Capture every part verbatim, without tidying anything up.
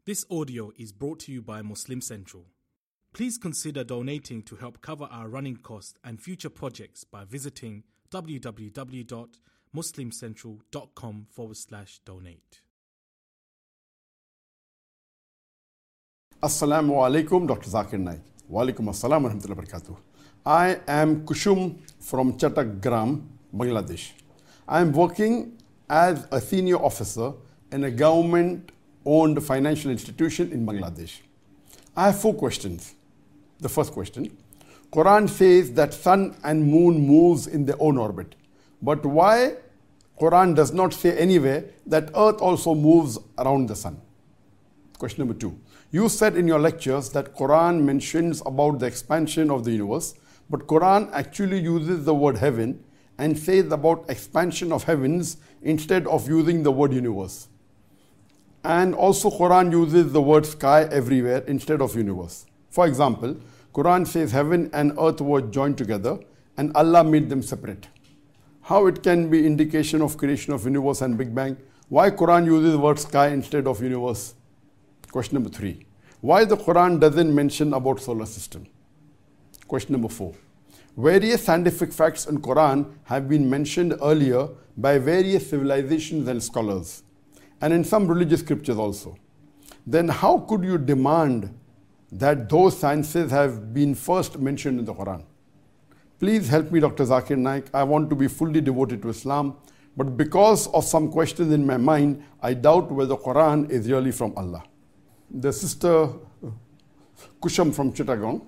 This audio is brought to you by Muslim Central. Please consider donating to help cover our running costs and future projects by visiting www.muslimcentral.com forward slash donate. Assalamu alaikum, Doctor Zakir Naik. Wa alaikum assalam wa rahmatullahi wa barakatuh. I am Kushum from Chattagram, Bangladesh. I am working as a senior officer in a government-owned financial institution in Bangladesh. I have four questions. The first question, Quran says that sun and moon moves in their own orbit. But why Quran does not say anywhere that earth also moves around the sun? Question number two, you said in your lectures that Quran mentions about the expansion of the universe, but Quran actually uses the word heaven and says about expansion of heavens instead of using the word universe. And also Quran uses the word sky everywhere instead of universe. For example, Quran says heaven and earth were joined together and Allah made them separate. How it can be indication of creation of universe and Big Bang? Why Quran uses the word sky instead of universe? Question number three, why the Quran doesn't mention about solar system? Question number four, various scientific facts in Quran have been mentioned earlier by various civilizations and scholars, and in some religious scriptures also. Then how could you demand that those sciences have been first mentioned in the Quran? Please help me, Doctor Zakir Naik. I want to be fully devoted to Islam, but because of some questions in my mind, I doubt whether the Quran is really from Allah. The sister Kushum from Chittagong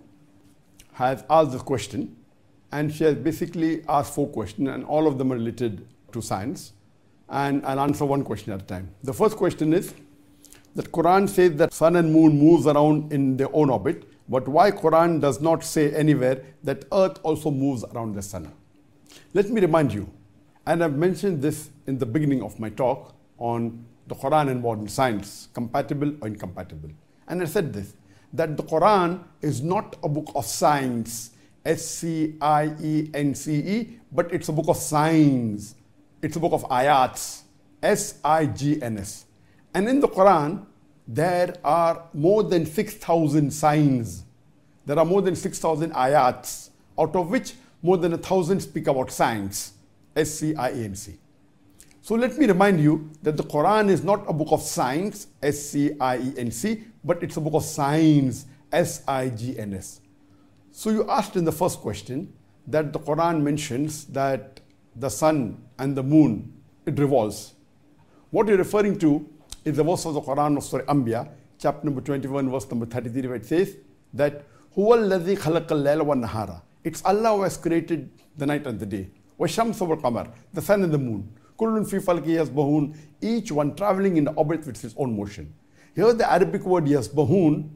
has asked this question, and she has basically asked four questions, and all of them are related to science. And I'll answer one question at a time. The first question is that Quran says that sun and moon moves around in their own orbit, but why Quran does not say anywhere that earth also moves around the sun? Let me remind you, and I've mentioned this in the beginning of my talk on the Quran and modern science, compatible or incompatible. And I said this, that the Quran is not a book of science, S C I E N C E, but it's a book of signs. It's a book of ayats, S I G N S. And in the Quran, there are more than six thousand signs. There are more than six thousand ayats, out of which more than one thousand speak about science, S C I E N C. So let me remind you that the Quran is not a book of science, S C I E N C, but it's a book of signs, S I G N S. So you asked in the first question that the Quran mentions that the sun and the moon, it revolves. What you're referring to is the verse of the Quran of Surah Anbiya, chapter number twenty-one, verse number thirty-three, where it says that Huwa alladhi khalaqa al-layla wa nahara. It's Allah who has created the night and the day. Wa shamsa wal qamar, the sun and the moon. Kullun fi falki yasbahun, each one traveling in the orbit with its own motion. Here the Arabic word yasbahun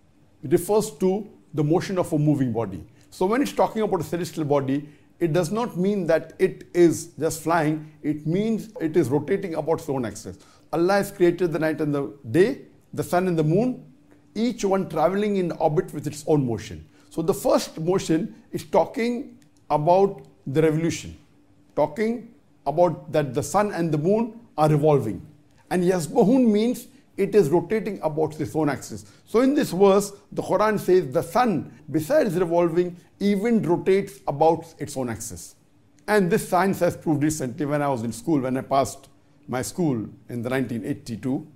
refers to the motion of a moving body. So when it's talking about a celestial body, it does not mean that it is just flying. It means it is rotating about its own axis. Allah has created the night and the day, the sun and the moon, each one traveling in orbit with its own motion. So the first motion is talking about the revolution, talking about that the sun and the moon are revolving. And yasbahun means it is rotating about its own axis. So in this verse, the Quran says the sun, besides revolving, even rotates about its own axis. And this science has proved recently when I was in school, when I passed my school in the nineteen eighty-two.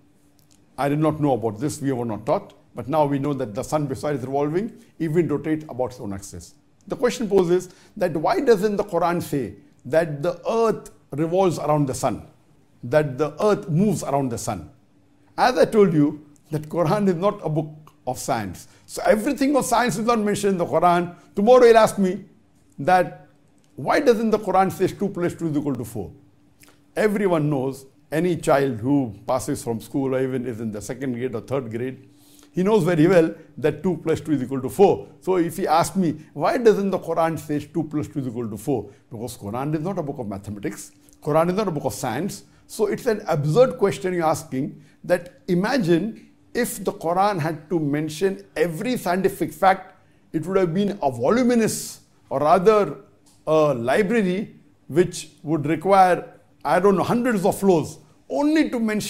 I did not know about this, we were not taught, but now we know that the sun, besides revolving, even rotates about its own axis. The question poses that why doesn't the Quran say that the earth revolves around the sun, that the earth moves around the sun? As I told you, that Quran is not a book of science. So everything of science is not mentioned in the Quran. Tomorrow you'll ask me that why doesn't the Quran say two plus two is equal to four? Everyone knows, any child who passes from school or even is in the second grade or third grade, he knows very well that two plus two is equal to four. So if he asks me, why doesn't the Quran say two plus two is equal to four? Because Quran is not a book of mathematics. Quran is not a book of science. So it's an absurd question you're asking, that imagine if the Quran had to mention every scientific fact, it would have been a voluminous, or rather a library which would require, I don't know, hundreds of floors, only to mention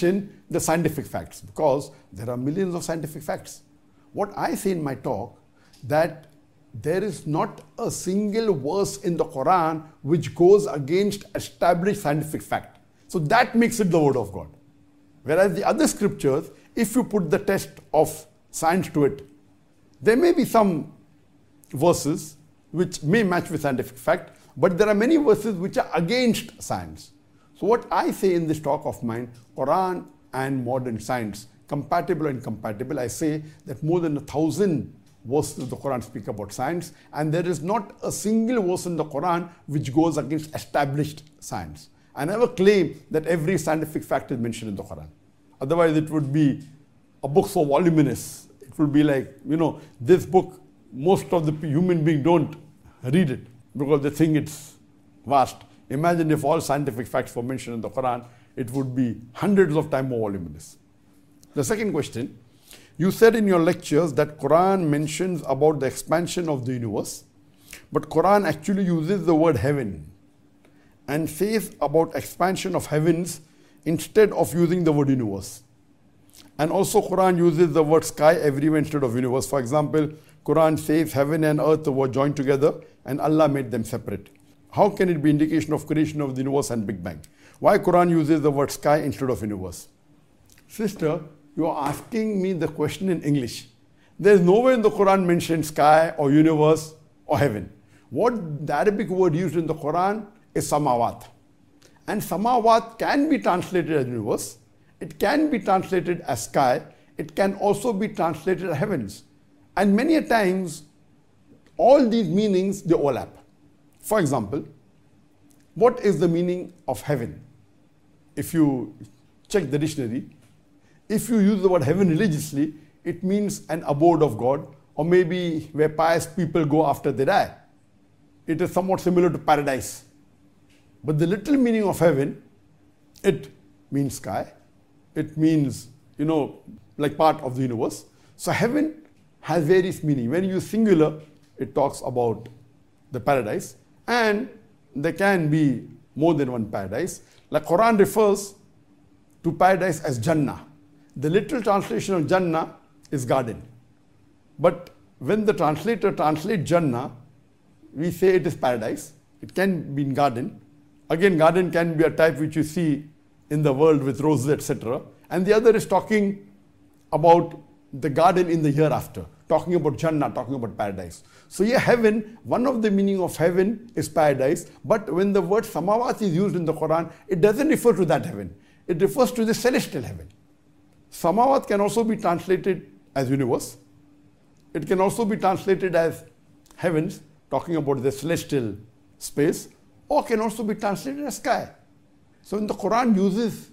the scientific facts, because there are millions of scientific facts. What I say in my talk, that there is not a single verse in the Quran which goes against established scientific fact. So that makes it the word of God. Whereas the other scriptures, if you put the test of science to it, there may be some verses which may match with scientific fact, but there are many verses which are against science. So what I say in this talk of mine, Quran and modern science, compatible and incompatible, I say that more than a thousand verses of the Quran speak about science, and there is not a single verse in the Quran which goes against established science. I never claim that every scientific fact is mentioned in the Quran. Otherwise it would be a book so voluminous. It would be like, you know, this book, most of the human beings don't read it because they think it's vast. Imagine if all scientific facts were mentioned in the Quran, it would be hundreds of times more voluminous. The second question, you said in your lectures that Quran mentions about the expansion of the universe, but Quran actually uses the word heaven and says about expansion of heavens instead of using the word universe. And also Quran uses the word sky everywhere instead of universe. For example, Quran says heaven and earth were joined together and Allah made them separate. How can it be indication of creation of the universe and Big Bang? Why Quran uses the word sky instead of universe? Sister, you are asking me the question in English. There is nowhere in the Quran mentioned sky or universe or heaven. What the Arabic word used in the Quran is samawat. And samawat can be translated as universe. It can be translated as sky. It can also be translated as heavens. And many a times, all these meanings, they overlap. For example, what is the meaning of heaven? If you check the dictionary, if you use the word heaven religiously, it means an abode of God, or maybe where pious people go after they die. It is somewhat similar to paradise. But the literal meaning of heaven, it means sky. It means, you know, like part of the universe. So heaven has various meanings. When you use singular, it talks about the paradise. And there can be more than one paradise. Like Quran refers to paradise as Jannah. The literal translation of Jannah is garden. But when the translator translates Jannah, we say it is paradise. It can be in garden. Again, garden can be a type which you see in the world with roses, et cetera. And the other is talking about the garden in the hereafter, talking about Jannah, talking about paradise. So here heaven, one of the meaning of heaven is paradise, but when the word samawat is used in the Quran, it doesn't refer to that heaven. It refers to the celestial heaven. Samawat can also be translated as universe. It can also be translated as heavens, talking about the celestial space, or can also be translated as sky. So in the Quran uses,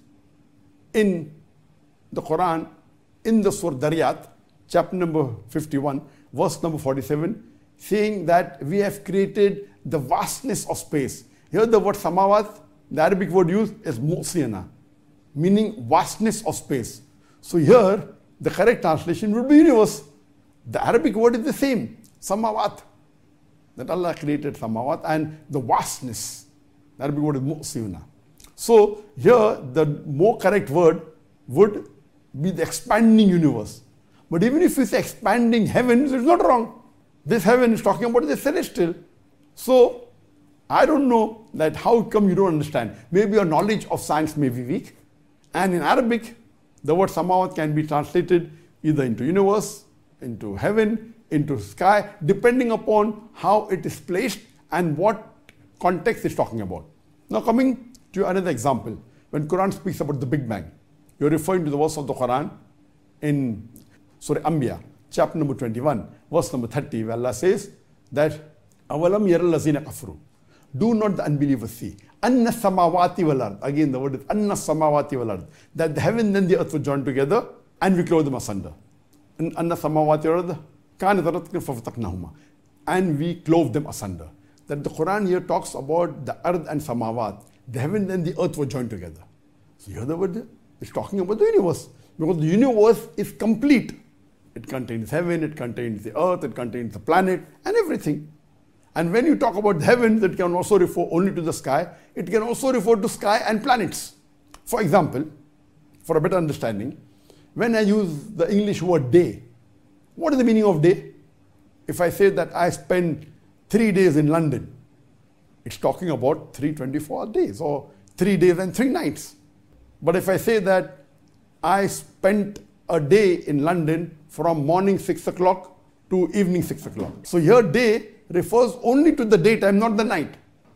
in the Quran, in the Surah Dariyat, chapter number fifty-one, verse number forty-seven, saying that we have created the vastness of space. Here the word samawat, the Arabic word used is mu'siyana, meaning vastness of space. So here the correct translation would be universe. The Arabic word is the same, samawat, that Allah created samawat, and the vastness, the Arabic word is mu'siyana. So here the more correct word would be the expanding universe. But even if you say expanding heavens, it's not wrong. This heaven is talking about the celestial. So I don't know that how come you don't understand. Maybe your knowledge of science may be weak. And in Arabic, the word samawat can be translated either into universe, into heaven, into sky, depending upon how it is placed and what context it's talking about. Now coming to another example, when Quran speaks about the Big Bang, you're referring to the verse of the Quran in Surah Anbiya, chapter number twenty-one, verse number thirty, where Allah says that Avalam yaral lazina kafru. Do not the unbelievers see? Anna samawati wal ard. Again the word is Anna samawati wal ard. That the heaven and the earth were joined together and we close them asunder. Anna samawati wal ard kanat ratqan fafataqnahuma. And we clove them asunder. That the Quran here talks about the earth and samawat. The heaven and the earth were joined together. So here the word is talking about the universe. Because the universe is complete. It contains heaven, it contains the earth, it contains the planet and everything. And when you talk about heaven, that can also refer only to the sky. It can also refer to sky and planets. For example, for a better understanding, when I use the English word day, what is the meaning of day? If I say that I spent three days in London, it's talking about three twenty-four days or three days and three nights. But if I say that I spent a day in London from morning six o'clock to evening six o'clock. So here day refers only to the daytime, not the night.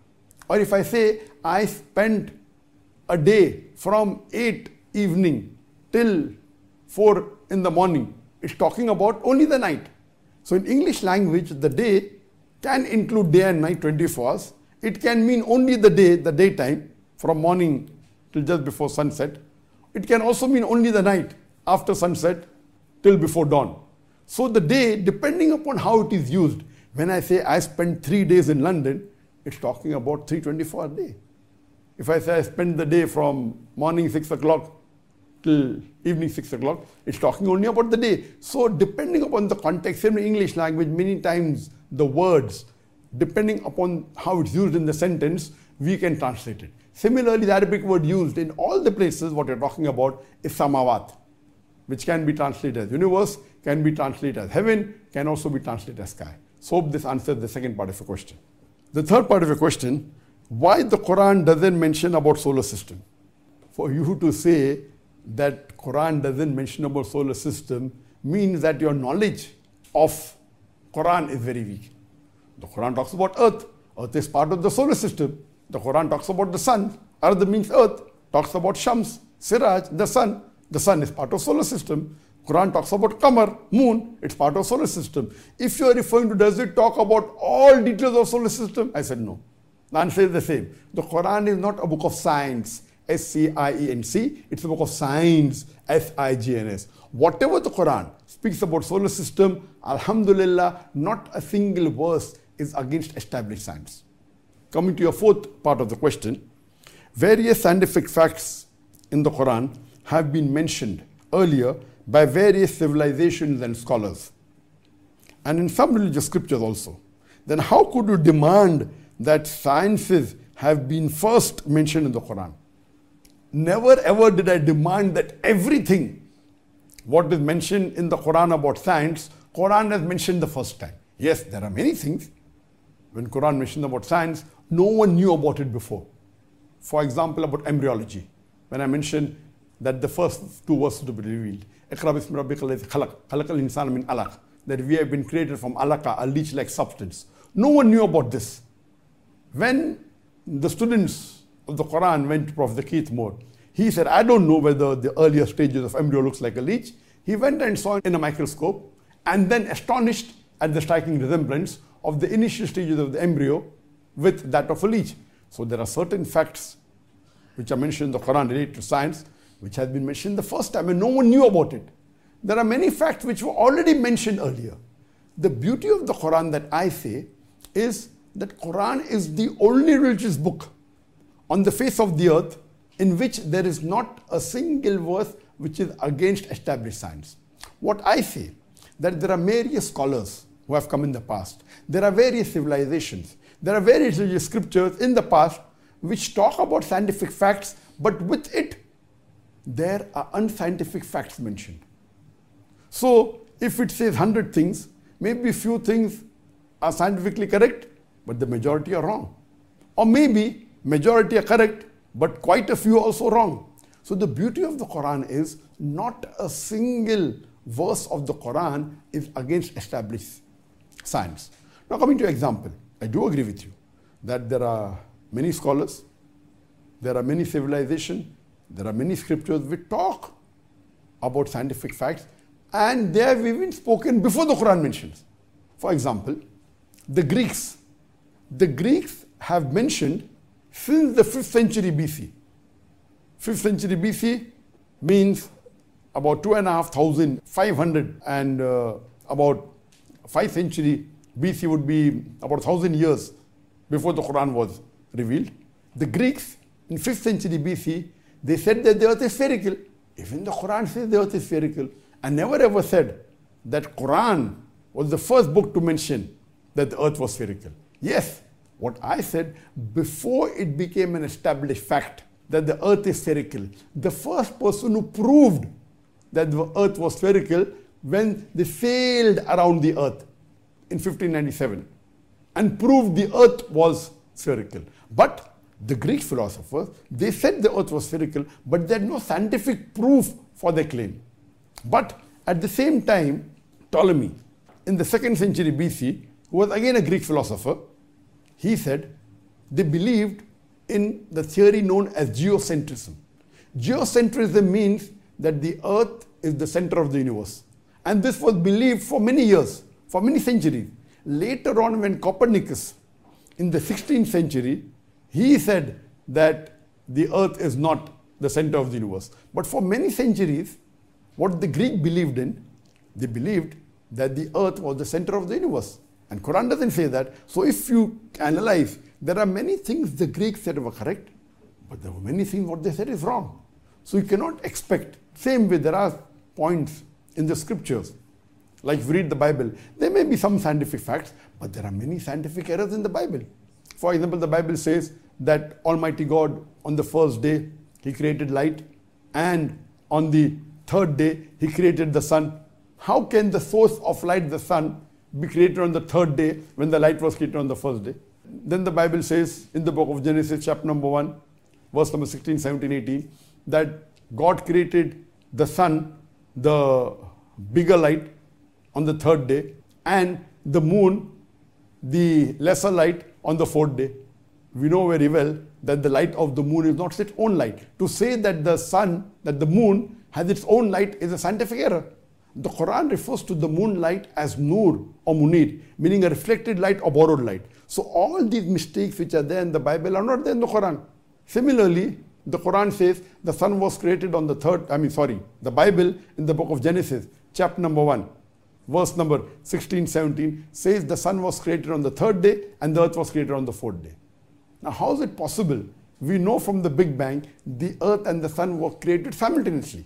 Or if I say I spent a day from eight evening till four in the morning, it's talking about only the night. So in English language, the day can include day and night, twenty-four hours. It can mean only the day, the daytime, from morning till just before sunset. It can also mean only the night, after sunset till before dawn. So the day, depending upon how it is used, when I say I spent three days in London, it's talking about three twenty-four hour day. If I say I spent the day from morning six o'clock till evening six o'clock, it's talking only about the day. So depending upon the context, in English language, many times the words, depending upon how it's used in the sentence, we can translate it. Similarly, the Arabic word used in all the places, what we're talking about is samawat, which can be translated as universe, can be translated as heaven, can also be translated as sky. So hope this answers the second part of your question. The third part of your question, why the Quran doesn't mention about solar system? For you to say that Quran doesn't mention about solar system means that your knowledge of Quran is very weak. The Quran talks about earth. Earth is part of the solar system. The Quran talks about the sun. Earth means earth. Talks about Shams, Siraj, the sun. The sun is part of solar system. Quran talks about Qamar, moon. It's part of solar system. If you are referring to, does it talk about all details of solar system? I said no. The answer is the same. The Quran is not a book of science, S C I E N C. It's a book of science, S I G N S. Whatever the Quran speaks about solar system, alhamdulillah, not a single verse is against established science. Coming to your fourth part of the question, various scientific facts in the Quran have been mentioned earlier by various civilizations and scholars, and in some religious scriptures also. Then how could you demand that sciences have been first mentioned in the Quran? Never ever did I demand that everything what is mentioned in the Quran about science, Quran has mentioned the first time. Yes, there are many things. When Quran mentioned about science, no one knew about it before. For example, about embryology. When I mentioned that the first two verses to be revealed, Iqra bismi rabbika alladhi khalaq, khalaqal insana min alaq, that we have been created from alaqa, a leech-like substance. No one knew about this. When the students of the Quran went to Prophet Keith Moore, he said, I don't know whether the earlier stages of embryo looks like a leech. He went and saw it in a microscope, and then astonished at the striking resemblance of the initial stages of the embryo with that of a leech. So there are certain facts which are mentioned in the Quran related to science, which has been mentioned the first time and no one knew about it. There are many facts which were already mentioned earlier. The beauty of the Quran that I say is that Quran is the only religious book on the face of the earth in which there is not a single verse which is against established science. What I say, that there are various scholars who have come in the past. There are various civilizations. There are various religious scriptures in the past which talk about scientific facts, but with it, there are unscientific facts mentioned. So, if it says one hundred things, maybe a few things are scientifically correct, but the majority are wrong. Or maybe majority are correct, but quite a few are also wrong. So the beauty of the Quran is not a single verse of the Quran is against established science. Now coming to example, I do agree with you that there are many scholars, there are many civilizations, there are many scriptures which talk about scientific facts, and they have even spoken before the Quran mentions. For example, the Greeks. The Greeks have mentioned since the fifth century B C. fifth century B C means about two and a half thousand five hundred, and uh, about five century B C would be about a thousand years before the Quran was revealed. The Greeks in fifth century B C, they said that the earth is spherical. Even the Quran says the earth is spherical. And never ever said that Quran was the first book to mention that the earth was spherical. Yes, what I said, before it became an established fact that the earth is spherical. The first person who proved that the earth was spherical when they sailed around the earth in fifteen ninety-seven and proved the earth was spherical. But the Greek philosophers, they said the earth was spherical, but they had no scientific proof for their claim. But at the same time, Ptolemy, in the second century B C, who was again a Greek philosopher, he said they believed in the theory known as geocentrism. Geocentrism means that the earth is the center of the universe. And this was believed for many years, for many centuries. Later on, when Copernicus, in the sixteenth century, he said that the earth is not the center of the universe. But for many centuries, what the Greek believed in, they believed that the earth was the center of the universe. And Quran doesn't say that. So if you analyze, there are many things the Greeks said were correct, but there were many things what they said is wrong. So you cannot expect. Same way, there are points in the scriptures, like if you read the Bible, there may be some scientific facts, but there are many scientific errors in the Bible. For example, the Bible says that Almighty God, on the first day, He created light, and on the third day, He created the sun. How can the source of light, the sun, be created on the third day when the light was created on the first day? Then the Bible says in the book of Genesis, chapter number one, verse number sixteen, seventeen, eighteen, that God created the sun, the bigger light, on the third day, and the moon, the lesser light, on the fourth day. We know very well that the light of the moon is not its own light. To say that the sun, that the moon has its own light is a scientific error. The Quran refers to the moonlight as nur or munir, meaning a reflected light or borrowed light. So all these mistakes which are there in the Bible are not there in the Quran. Similarly, the Quran says the sun was created on the third, I mean sorry, the Bible in the book of Genesis, chapter number one, verse number sixteen, seventeen, says the sun was created on the third day and the earth was created on the fourth day. Now how is it possible? We know from the Big Bang, the earth and the sun were created simultaneously.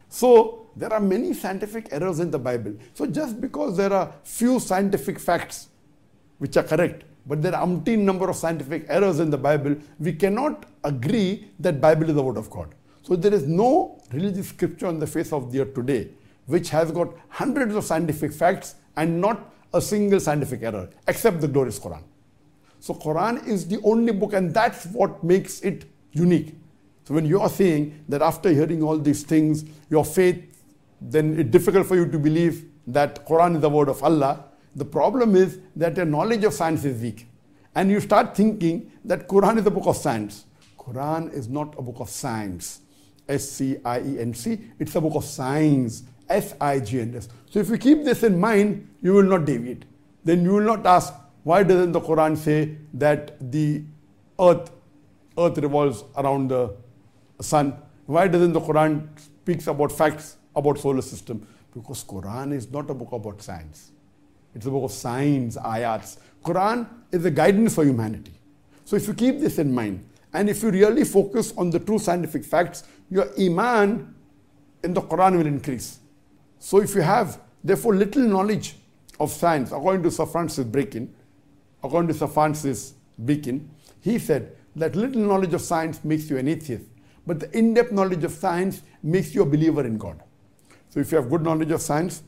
So there are many scientific errors in the Bible. So just because there are few scientific facts which are correct, but there are umpteen number of scientific errors in the Bible, we cannot agree that Bible is the word of God. So there is no religious scripture on the face of the earth today which has got hundreds of scientific facts and not a single scientific error, except the glorious Quran. So Quran is the only book, and that's what makes it unique. So when you are saying that after hearing all these things, your faith, then it's difficult for you to believe that Quran is the word of Allah. The problem is that your knowledge of science is weak. And you start thinking that Quran is a book of science. Quran is not a book of science. S C I E N C. It's a book of science. S I G N S. So if you keep this in mind, you will not deviate. Then you will not ask, why doesn't the Quran say that the earth, earth revolves around the sun? Why doesn't the Quran speaks about facts about solar system? Because Quran is not a book about science. It's a book of science, ayats. Quran is a guidance for humanity. So if you keep this in mind, and if you really focus on the true scientific facts, your iman in the Quran will increase. So if you have, therefore, little knowledge of science, according to Sir Francis Bacon, according to Sir Francis Bacon, he said that little knowledge of science makes you an atheist, but the in-depth knowledge of science makes you a believer in God. So if you have good knowledge of science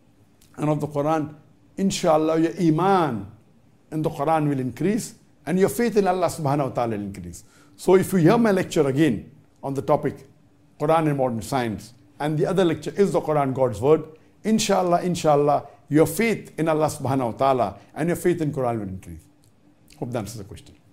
and of the Quran, inshallah, your iman in the Quran will increase and your faith in Allah subhanahu wa ta'ala will increase. So if you hear my lecture again on the topic, Quran and modern science, and the other lecture is the Quran, God's word, inshallah, inshallah, your faith in Allah subhanahu wa ta'ala and your faith in Quran will increase. Hope that answers the question.